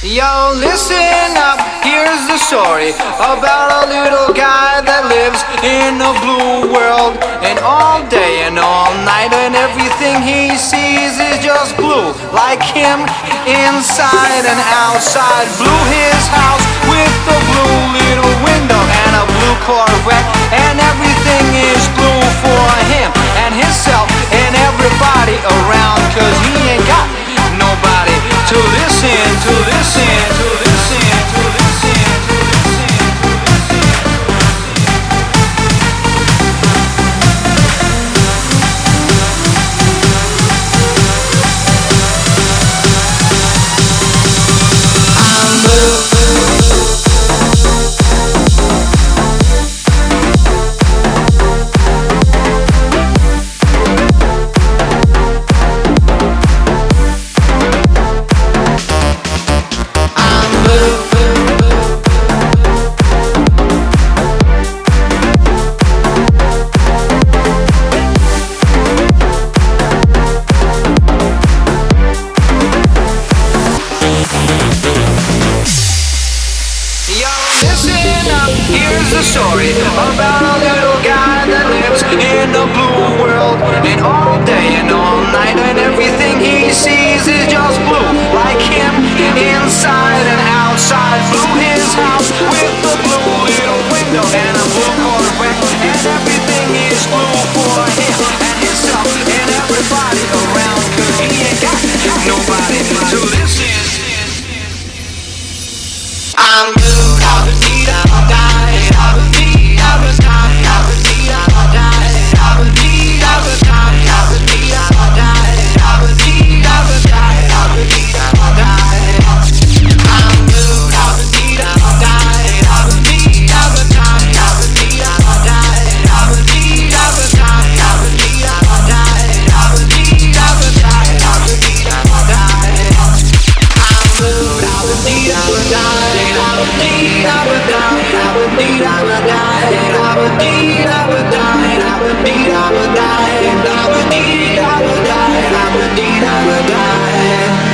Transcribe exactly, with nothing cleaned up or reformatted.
Yo, listen up, here's the story about a little guy that lives in a blue world. And all day and all night and everything he sees is just blue. Like him, inside and outside. Blue his house with a blue little window and a blue Corvette. And everything is blue for him and himself and everybody around. Cause he ain't got nobody to listen, to listen, to listen, to listen, to listen, to listen. I'm blue. Here's the story about a little guy that lives in a blue world. And all day and all night and everything he sees is just blue. Like him, inside and outside. Blue his house with a blue little window and a blue Corvette. And everything is blue for him and himself and everybody around. Cause he ain't got nobody to listen. I'm blue. I would die, I would die, I would die, I would die.